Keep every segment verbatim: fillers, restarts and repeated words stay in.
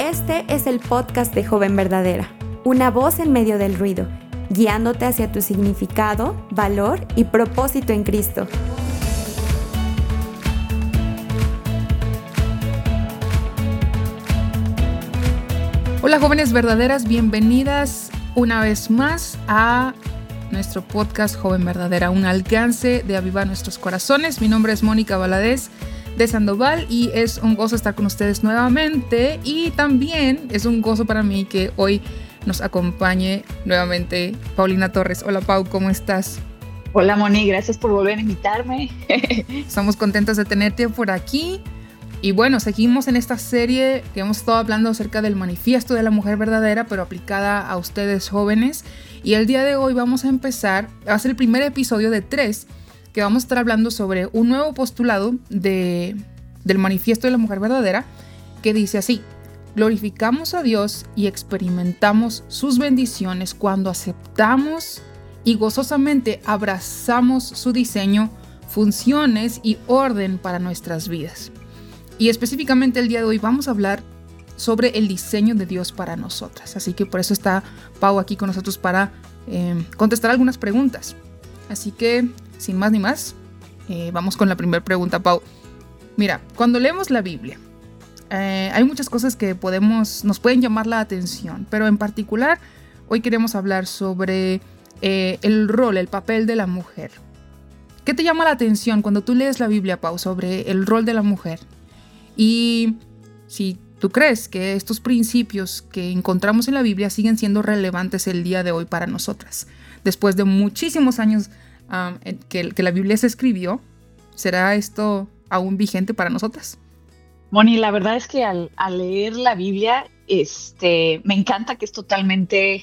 Este es el podcast de Joven Verdadera, una voz en medio del ruido, guiándote hacia tu significado, valor y propósito en Cristo. Hola jóvenes verdaderas, bienvenidas una vez más a nuestro podcast Joven Verdadera, un alcance de avivar nuestros corazones. Mi nombre es Mónica Valadez de Sandoval y es un gozo estar con ustedes nuevamente, y también es un gozo para mí que hoy nos acompañe nuevamente Paulina Torres. Hola Pau, ¿cómo estás? Hola Moni, gracias por volver a invitarme. Estamos contentos de tenerte por aquí. Y bueno, seguimos en esta serie que hemos estado hablando acerca del manifiesto de la mujer verdadera, pero aplicada a ustedes jóvenes. Y el día de hoy vamos a empezar, va a ser el primer episodio de tres, que vamos a estar hablando sobre un nuevo postulado de, del manifiesto de la mujer verdadera, que dice así: glorificamos a Dios y experimentamos sus bendiciones cuando aceptamos y gozosamente abrazamos su diseño, funciones y orden para nuestras vidas. Y específicamente el día de hoy vamos a hablar sobre el diseño de Dios para nosotras. Así que por eso está Pau aquí con nosotros para eh, contestar algunas preguntas. Así que, sin más ni más, eh, vamos con la primera pregunta, Pau. Mira, cuando leemos la Biblia, eh, hay muchas cosas que podemos, nos pueden llamar la atención, pero en particular hoy queremos hablar sobre eh, el rol, el papel de la mujer. ¿Qué te llama la atención cuando tú lees la Biblia, Pau, sobre el rol de la mujer? Y si tú crees que estos principios que encontramos en la Biblia siguen siendo relevantes el día de hoy para nosotras, después de muchísimos años um, que, que la Biblia se escribió, ¿será esto aún vigente para nosotras? Moni, la verdad es que al, al leer la Biblia, este, me encanta que es totalmente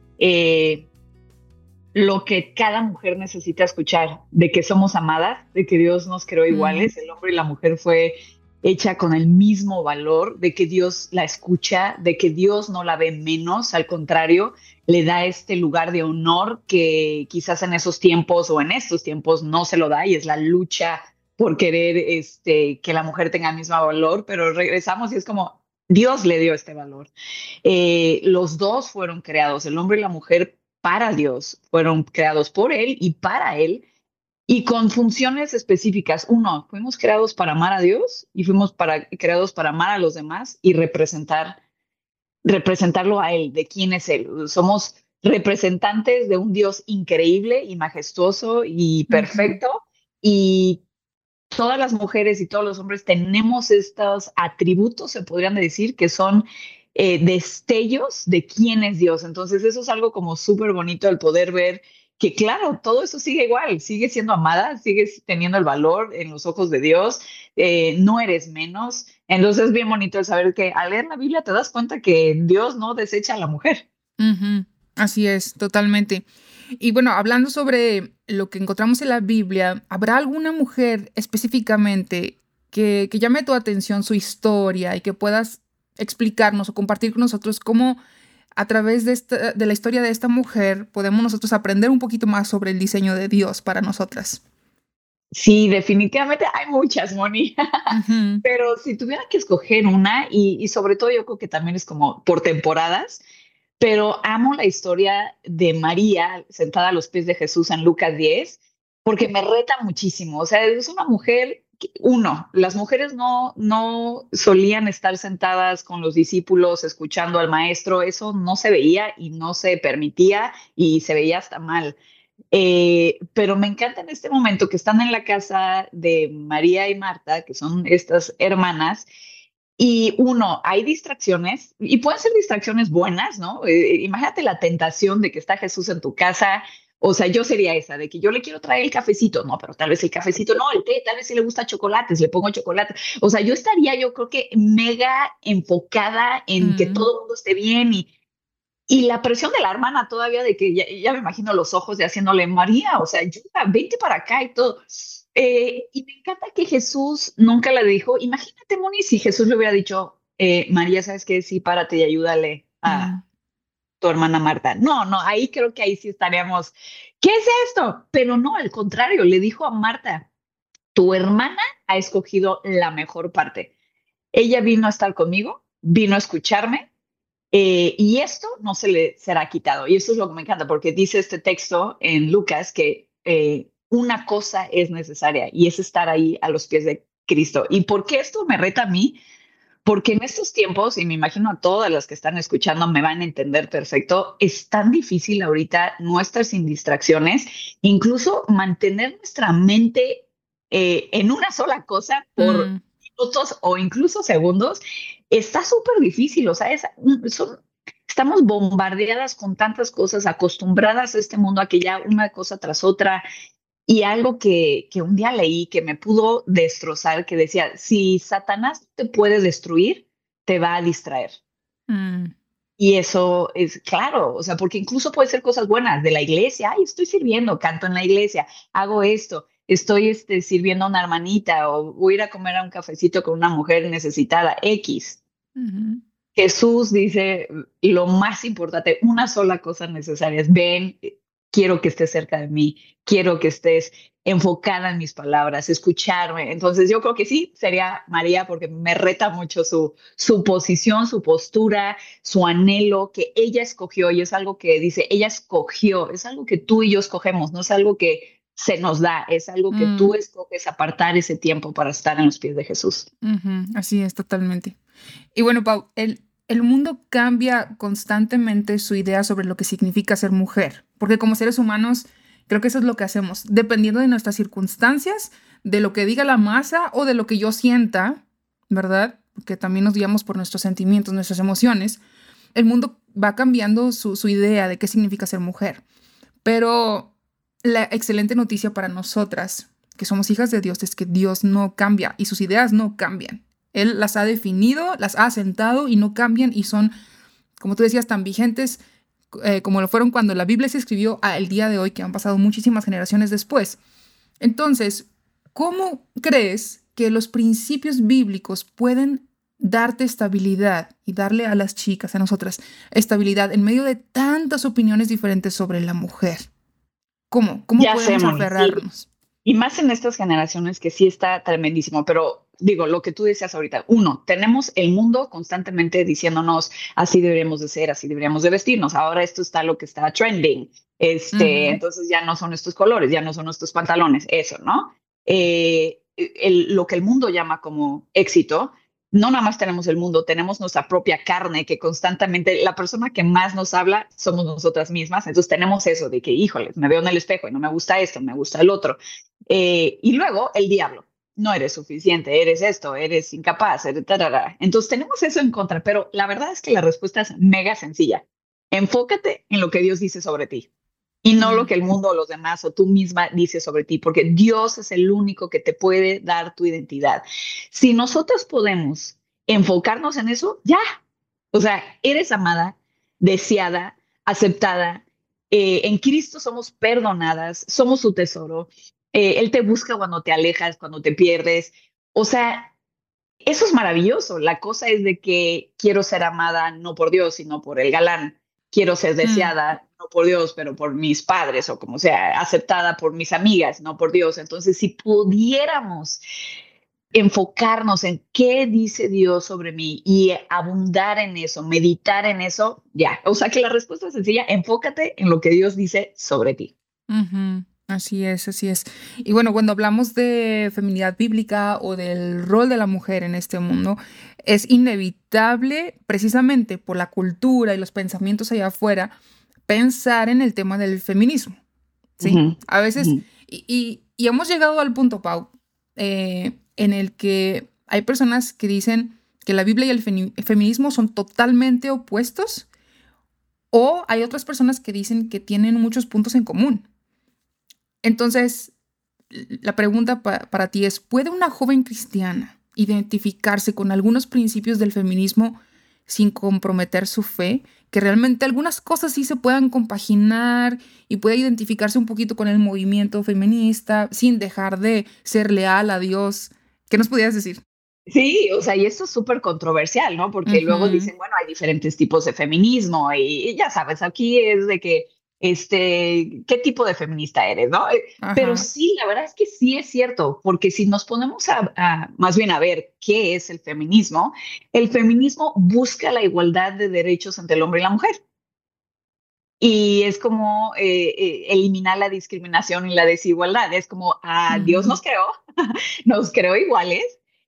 eh, lo que cada mujer necesita escuchar, de que somos amadas, de que Dios nos creó iguales, mm. el hombre y la mujer fue hecha con el mismo valor, de que Dios la escucha, de que Dios no la ve menos, al contrario, le da este lugar de honor que quizás en esos tiempos o en estos tiempos no se lo da, y es la lucha por querer este, que la mujer tenga el mismo valor, pero regresamos y es como Dios le dio este valor. Eh, los dos fueron creados, el hombre y la mujer, para Dios, fueron creados por Él y para Él, y con funciones específicas. Uno, fuimos creados para amar a Dios y fuimos para, creados para amar a los demás y representar, representarlo a Él, de quién es Él. Somos representantes de un Dios increíble y majestuoso y perfecto. Uh-huh. Y todas las mujeres y todos los hombres tenemos estos atributos, se podrían decir, que son eh, destellos de quién es Dios. Entonces eso es algo como súper bonito, el poder ver que claro, todo eso sigue igual, sigue siendo amada, sigues teniendo el valor en los ojos de Dios, eh, no eres menos. Entonces es bien bonito el saber que al leer la Biblia te das cuenta que Dios no desecha a la mujer. Uh-huh. Así es, totalmente. Y bueno, hablando sobre lo que encontramos en la Biblia, ¿habrá alguna mujer específicamente que, que llame tu atención su historia y que puedas explicarnos o compartir con nosotros cómo a través de, esta, de la historia de esta mujer podemos nosotros aprender un poquito más sobre el diseño de Dios para nosotras? Sí, definitivamente hay muchas, Moni. Uh-huh. Pero si tuviera que escoger una, y, y sobre todo yo creo que también es como por temporadas, pero amo la historia de María sentada a los pies de Jesús en Lucas diez, porque me reta muchísimo. O sea, es una mujer... Uno, las mujeres no, no solían estar sentadas con los discípulos escuchando al maestro, eso no se veía y no se permitía y se veía hasta mal. Eh, pero me encanta en este momento que están en la casa de María y Marta, que son estas hermanas, y uno, hay distracciones, y pueden ser distracciones buenas, ¿no? Eh, imagínate la tentación de que está Jesús en tu casa. O sea, yo sería esa, de que yo le quiero traer el cafecito. No, pero tal vez el cafecito, no, el té, tal vez sí le gusta chocolates, le pongo chocolate. O sea, yo estaría, yo creo que mega enfocada en mm. que todo el mundo esté bien. Y, y la presión de la hermana todavía de que ya, ya me imagino los ojos de haciéndole, María, o sea, ayuda, vente para acá y todo. Eh, y me encanta que Jesús nunca le dijo, imagínate, Moni, si Jesús le hubiera dicho, eh, María, ¿sabes qué? Sí, párate y ayúdale a... Mm. tu hermana Marta. No, no, ahí creo que ahí sí estaríamos. ¿Qué es esto? Pero no, al contrario, le dijo a Marta, tu hermana ha escogido la mejor parte. Ella vino a estar conmigo vino a escucharme, eh, y esto no se le será quitado. Y eso es lo que me encanta, porque dice este texto en Lucas que eh, una cosa es necesaria y es estar ahí a los pies de Cristo. ¿Y por qué esto me reta a mí? Porque en estos tiempos, y me imagino a todas las que están escuchando me van a entender perfecto, es tan difícil ahorita no estar sin distracciones, incluso mantener nuestra mente eh, en una sola cosa por Mm. minutos o incluso segundos, está súper difícil. O sea, es, son, estamos bombardeadas con tantas cosas, acostumbradas a este mundo a que ya una cosa tras otra. Y algo que, que un día leí que me pudo destrozar, que decía, si Satanás te puede destruir, te va a distraer. Mm. Y eso es claro, o sea, porque incluso puede ser cosas buenas de la iglesia. Ay, estoy sirviendo, canto en la iglesia, hago esto, estoy este, sirviendo a una hermanita o voy a ir a comer a un cafecito con una mujer necesitada, X. Uh-huh. Jesús dice lo más importante, una sola cosa necesaria es ven, quiero que estés cerca de mí, quiero que estés enfocada en mis palabras, escucharme. Entonces yo creo que sí, sería María, porque me reta mucho su, su posición, su postura, su anhelo que ella escogió, y es algo que dice, ella escogió, es algo que tú y yo escogemos, no es algo que se nos da, es algo que Mm. tú escoges, apartar ese tiempo para estar en los pies de Jesús. Uh-huh. Así es, totalmente. Y bueno, Pau, el, el mundo cambia constantemente su idea sobre lo que significa ser mujer, porque como seres humanos creo que eso es lo que hacemos, dependiendo de nuestras circunstancias, de lo que diga la masa o de lo que yo sienta, ¿verdad? Porque también nos guiamos por nuestros sentimientos, nuestras emociones. El mundo va cambiando su, su idea de qué significa ser mujer. Pero la excelente noticia para nosotras, que somos hijas de Dios, es que Dios no cambia y sus ideas no cambian. Él las ha definido, las ha asentado y no cambian y son, como tú decías, tan vigentes eh, como lo fueron cuando la Biblia se escribió al día de hoy, que han pasado muchísimas generaciones después. Entonces, ¿cómo crees que los principios bíblicos pueden darte estabilidad y darle a las chicas, a nosotras, estabilidad en medio de tantas opiniones diferentes sobre la mujer? ¿Cómo? ¿Cómo Ya podemos sé, Moni, aferrarnos? sí. Y más en estas generaciones que sí está tremendísimo, pero digo, lo que tú decías ahorita, uno, tenemos el mundo constantemente diciéndonos así deberíamos de ser, así deberíamos de vestirnos, ahora esto está lo que está trending, este, Uh-huh. entonces ya no son estos colores, ya no son estos pantalones, eso, ¿no? Eh, el, lo que el mundo llama como éxito, no nada más tenemos el mundo, tenemos nuestra propia carne que constantemente, la persona que más nos habla somos nosotras mismas, entonces tenemos eso de que, híjole, me veo en el espejo y no me gusta esto, me gusta el otro. Eh, y luego el diablo, no eres suficiente, eres esto, eres incapaz, eres tarara. Entonces tenemos eso en contra, pero la verdad es que la respuesta es mega sencilla. Enfócate en lo que Dios dice sobre ti y no Uh-huh. lo que el mundo o los demás o tú misma dices sobre ti, porque Dios es el único que te puede dar tu identidad. Si nosotros podemos enfocarnos en eso, ya. O sea, eres amada, deseada, aceptada. Eh, en Cristo somos perdonadas, somos su tesoro. Eh, él te busca cuando te alejas, cuando te pierdes. O sea, eso es maravilloso. La cosa es de que quiero ser amada no por Dios, sino por el galán. Quiero ser deseada, no por Dios, pero por mis padres, o como sea, aceptada por mis amigas, no por Dios. Entonces, si pudiéramos enfocarnos en qué dice Dios sobre mí y abundar en eso, meditar en eso, ya. O sea que la respuesta es sencilla, enfócate en lo que Dios dice sobre ti. Uh-huh. Así es, así es. Y bueno, cuando hablamos de feminidad bíblica o del rol de la mujer en este mundo, es inevitable, precisamente por la cultura y los pensamientos allá afuera, pensar en el tema del feminismo, ¿sí? Uh-huh. A veces, Uh-huh. y, y, y hemos llegado al punto, Pau, eh, en el que hay personas que dicen que la Biblia y el, fe- el feminismo son totalmente opuestos, o hay otras personas que dicen que tienen muchos puntos en común. Entonces, la pregunta pa- para ti es, ¿puede una joven cristiana identificarse con algunos principios del feminismo sin comprometer su fe? Que realmente algunas cosas sí se puedan compaginar y pueda identificarse un poquito con el movimiento feminista sin dejar de ser leal a Dios. ¿Qué nos pudieras decir? Sí, o sea, y esto es súper controversial, ¿no? Porque luego Uh-huh. dicen, bueno, hay diferentes tipos de feminismo y, y ya sabes, aquí es de que este, ¿qué tipo de feminista eres, no? Ajá. Pero sí, la verdad es que sí es cierto, porque si nos ponemos a, a, más bien a ver qué es el feminismo, el feminismo busca la igualdad de derechos entre el hombre y la mujer. Y es como eh, eh, eliminar la discriminación y la desigualdad. Es como, ah, Ujú. Dios nos creó, nos creó iguales,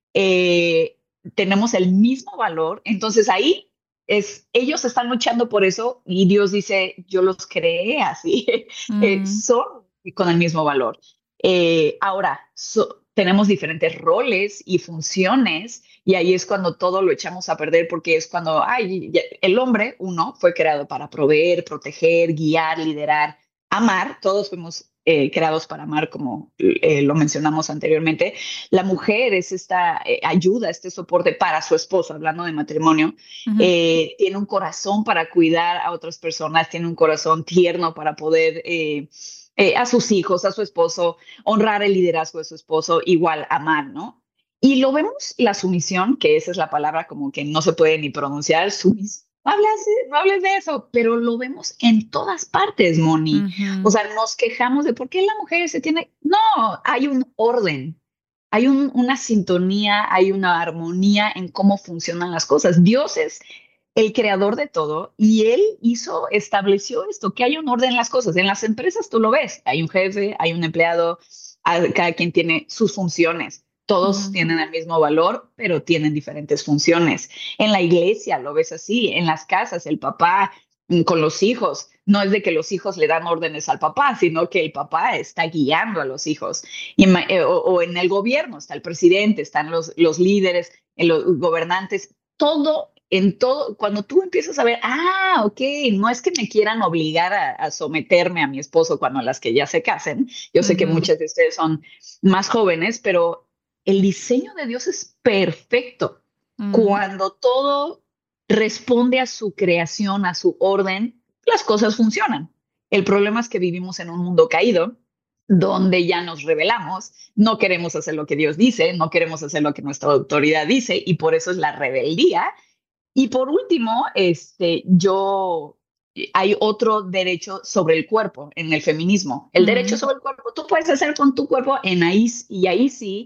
eh, tenemos el mismo valor. Entonces ahí es, ellos están luchando por eso y Dios dice, yo los creé así, eh, Mm. son con el mismo valor. Eh, ahora, so, tenemos diferentes roles y funciones y ahí es cuando todo lo echamos a perder porque es cuando, ay, ya, el hombre, uno, fue creado para proveer, proteger, guiar, liderar, amar. Todos fuimos eh, creados para amar, como eh, lo mencionamos anteriormente. La mujer es esta eh, ayuda, este soporte para su esposo, hablando de matrimonio. Ujú. Eh, tiene un corazón para cuidar a otras personas, tiene un corazón tierno para poder... Eh, eh, a sus hijos, a su esposo, honrar el liderazgo de su esposo, igual amar, ¿no? Y lo vemos la sumisión, que esa es la palabra como que no se puede ni pronunciar, sumisión. No hables, no hables de eso, pero lo vemos en todas partes, Moni. Ujú. O sea, nos quejamos de por qué la mujer se tiene... No, hay un orden, hay un, una sintonía, hay una armonía en cómo funcionan las cosas. Dios es el creador de todo y él hizo, estableció esto, que hay un orden en las cosas. En las empresas tú lo ves, hay un jefe, hay un empleado, cada quien tiene sus funciones. Todos Ujú. tienen el mismo valor, pero tienen diferentes funciones. En la iglesia lo ves así, en las casas, el papá con los hijos. No es de que los hijos le dan órdenes al papá, sino que el papá está guiando a los hijos. Y, o, o en el gobierno está el presidente, están los, los líderes, los gobernantes, todo en todo, cuando tú empiezas a ver, ah, ok, no es que me quieran obligar a, a someterme a mi esposo cuando las que ya se casen. Yo sé que Ujú. muchas de ustedes son más jóvenes, pero el diseño de Dios es perfecto. Ujú. Cuando todo responde a su creación, a su orden, las cosas funcionan. El problema es que vivimos en un mundo caído, donde ya nos rebelamos, no queremos hacer lo que Dios dice, no queremos hacer lo que nuestra autoridad dice, y por eso es la rebeldía. Y por último, este, yo, hay otro derecho sobre el cuerpo en el feminismo. El derecho Ujú. sobre el cuerpo, tú puedes hacer con tu cuerpo en ahí, y ahí sí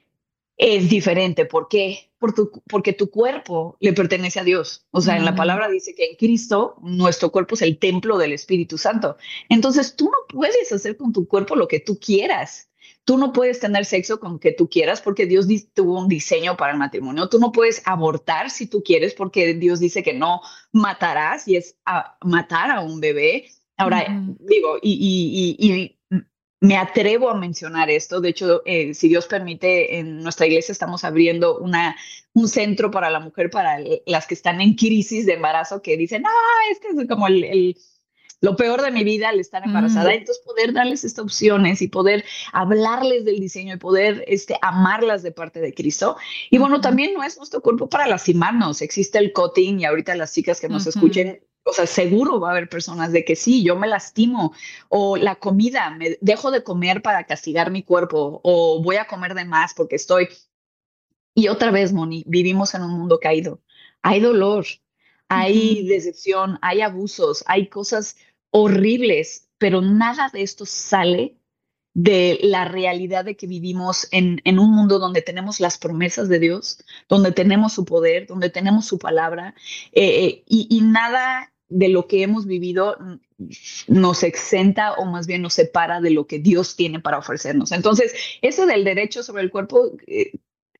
es diferente. ¿Por qué? Por tu, porque tu cuerpo le pertenece a Dios. O sea, en la Ujú. palabra dice que en Cristo nuestro cuerpo es el templo del Espíritu Santo. Entonces tú no puedes hacer con tu cuerpo lo que tú quieras. Tú no puedes tener sexo con que tú quieras porque Dios tuvo un diseño para el matrimonio. Tú no puedes abortar si tú quieres porque Dios dice que no matarás y es a matar a un bebé. Ahora, Ujú. digo, y, y, y, y me atrevo a mencionar esto. De hecho, eh, si Dios permite, en nuestra iglesia estamos abriendo una, un centro para la mujer, para las que están en crisis de embarazo, que dicen, ah, este es como el, el, lo peor de mi vida al estar embarazada. Mm. Entonces, poder darles estas opciones y poder hablarles del diseño y poder este, amarlas de parte de Cristo. Y bueno, Ujú. también no es nuestro cuerpo para lastimarnos. Existe el cutting y ahorita las chicas que nos Ujú. escuchen, o sea, seguro va a haber personas de que sí, yo me lastimo, o la comida, me dejo de comer para castigar mi cuerpo, o voy a comer de más porque estoy. Y otra vez, Moni, vivimos en un mundo caído. Hay dolor, hay Ujú. decepción, hay abusos, hay cosas horribles, pero nada de esto sale de la realidad de que vivimos en, en un mundo donde tenemos las promesas de Dios, donde tenemos su poder, donde tenemos su palabra, eh, y, y nada de lo que hemos vivido nos exenta o más bien nos separa de lo que Dios tiene para ofrecernos. Entonces, eso del derecho sobre el cuerpo eh,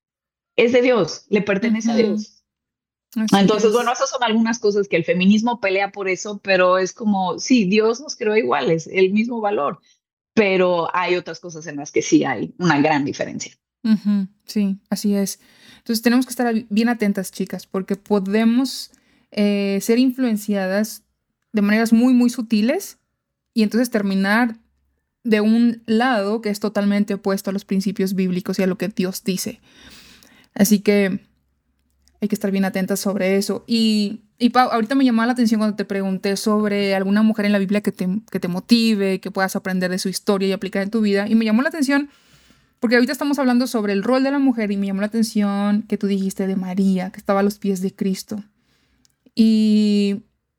es de Dios, le pertenece a Ujú. Dios. Así Entonces, bueno, es. esas son algunas cosas que el feminismo pelea por eso, pero es como, sí, Dios nos creó iguales, el mismo valor, pero hay otras cosas en las que sí hay una gran diferencia. Ujú. Sí, así es. Entonces tenemos que estar bien atentas, chicas, porque podemos eh, ser influenciadas de maneras muy, muy sutiles y entonces terminar de un lado que es totalmente opuesto a los principios bíblicos y a lo que Dios dice. Así que hay que estar bien atentas sobre eso. Y, y Pau, ahorita me llamó la atención cuando te pregunté sobre alguna mujer en la Biblia que te, que te motive, que puedas aprender de su historia y aplicar en tu vida. Y me llamó la atención porque ahorita estamos hablando sobre el rol de la mujer y me llamó la atención que tú dijiste de María, que estaba a los pies de Cristo. Y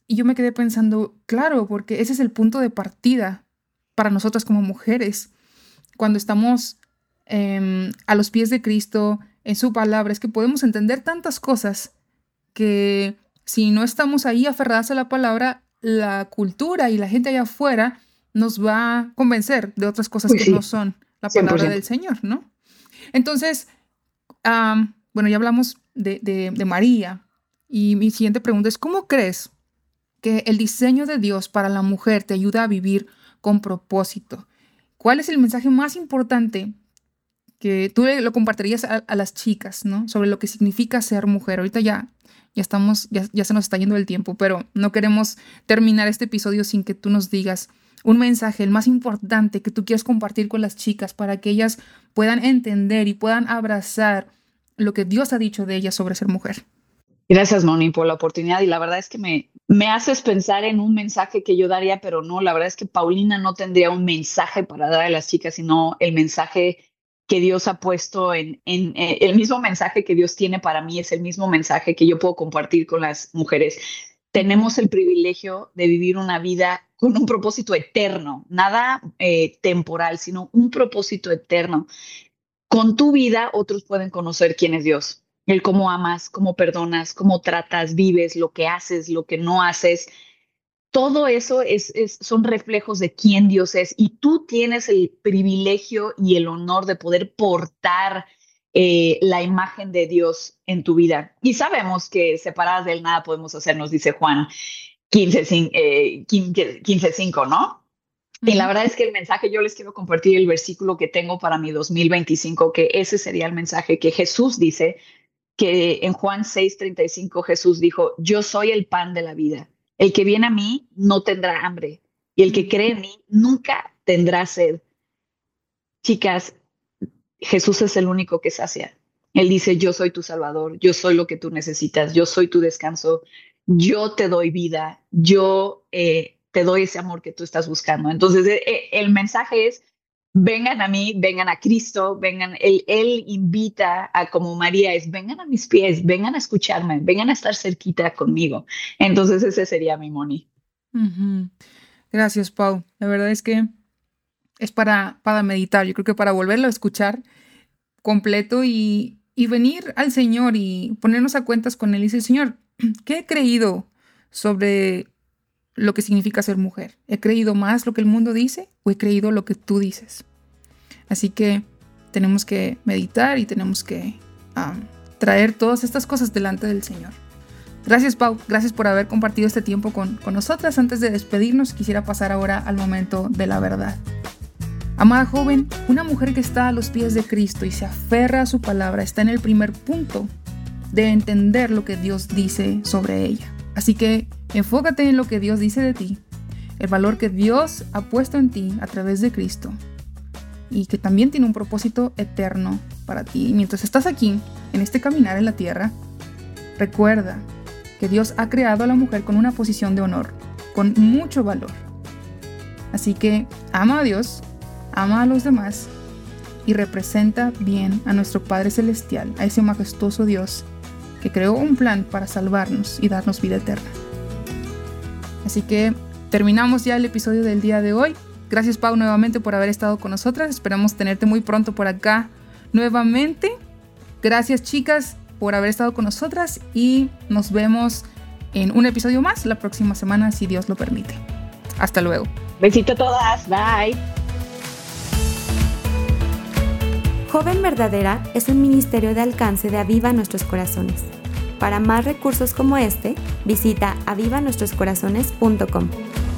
y yo me quedé pensando, claro, porque ese es el punto de partida para nosotras como mujeres. Cuando estamos eh, a los pies de Cristo, en su palabra, es que podemos entender tantas cosas que si no estamos ahí aferradas a la palabra, la cultura y la gente allá afuera nos va a convencer de otras cosas Uy, que sí. no son la palabra cien por ciento del Señor, ¿no? Entonces, um, bueno, ya hablamos de, de, de María, y mi siguiente pregunta es, ¿cómo crees que el diseño de Dios para la mujer te ayuda a vivir con propósito? ¿Cuál es el mensaje más importante que tú lo compartirías a, a las chicas, ¿no? Sobre lo que significa ser mujer? Ahorita ya, ya estamos, ya, ya se nos está yendo el tiempo, pero no queremos terminar este episodio sin que tú nos digas un mensaje, el más importante que tú quieras compartir con las chicas para que ellas puedan entender y puedan abrazar lo que Dios ha dicho de ellas sobre ser mujer. Gracias, Moni, por la oportunidad. Y la verdad es que me, me haces pensar en un mensaje que yo daría, pero no, la verdad es que Paulina no tendría un mensaje para dar a las chicas, sino el mensaje que Dios ha puesto en, en eh, el mismo mensaje que Dios tiene para mí, es el mismo mensaje que yo puedo compartir con las mujeres. Tenemos el privilegio de vivir una vida con un propósito eterno, nada eh, temporal, sino un propósito eterno. Con tu vida, otros pueden conocer quién es Dios. El cómo amas, cómo perdonas, cómo tratas, vives, lo que haces, lo que no haces. Todo eso es, es, son reflejos de quién Dios es. Y tú tienes el privilegio y el honor de poder portar eh, la imagen de Dios en tu vida. Y sabemos que separadas de Él nada podemos hacer, nos dice Juan quince cinco, ¿no? Uh-huh. Y la verdad es que el mensaje, yo les quiero compartir el versículo que tengo para mi dos mil veinticinco, que ese sería el mensaje que Jesús dice, que en Juan seis treinta y cinco Jesús dijo, yo soy el pan de la vida. El que viene a mí no tendrá hambre, y el que cree en mí nunca tendrá sed. Chicas, Jesús es el único que sacia. Él dice, yo soy tu Salvador, yo soy lo que tú necesitas, yo soy tu descanso, yo te doy vida, yo eh, te doy ese amor que tú estás buscando. Entonces, eh, el mensaje es, vengan a mí, vengan a Cristo, vengan, él, él invita a, como María es, vengan a mis pies, vengan a escucharme, vengan a estar cerquita conmigo. Entonces ese sería mi Moni. Uh-huh. Gracias, Pau. La verdad es que es para, para meditar, yo creo que para volverlo a escuchar completo y, y venir al Señor y ponernos a cuentas con Él y decir, Señor, ¿qué he creído sobre lo que significa ser mujer? ¿He creído más lo que el mundo dice o he creído lo que tú dices? Así que tenemos que meditar y tenemos que um, traer todas estas cosas delante del Señor. Gracias, Pau. Gracias por haber compartido este tiempo con, con nosotras. Antes de despedirnos, quisiera pasar ahora al momento de la verdad. Amada joven, una mujer que está a los pies de Cristo y se aferra a su palabra está en el primer punto de entender lo que Dios dice sobre ella. Así que enfócate en lo que Dios dice de ti, el valor que Dios ha puesto en ti a través de Cristo y que también tiene un propósito eterno para ti. Y mientras estás aquí, en este caminar en la tierra, recuerda que Dios ha creado a la mujer con una posición de honor, con mucho valor. Así que ama a Dios, ama a los demás y representa bien a nuestro Padre Celestial, a ese majestuoso Dios que creó un plan para salvarnos y darnos vida eterna. Así que terminamos ya el episodio del día de hoy. Gracias, Pau, nuevamente por haber estado con nosotras. Esperamos tenerte muy pronto por acá nuevamente. Gracias, chicas, por haber estado con nosotras y nos vemos en un episodio más la próxima semana, si Dios lo permite. Hasta luego. Besito a todas. Bye. Joven Verdadera es un ministerio de alcance de Aviva Nuestros Corazones. Para más recursos como este, visita aviva nuestros corazones punto com.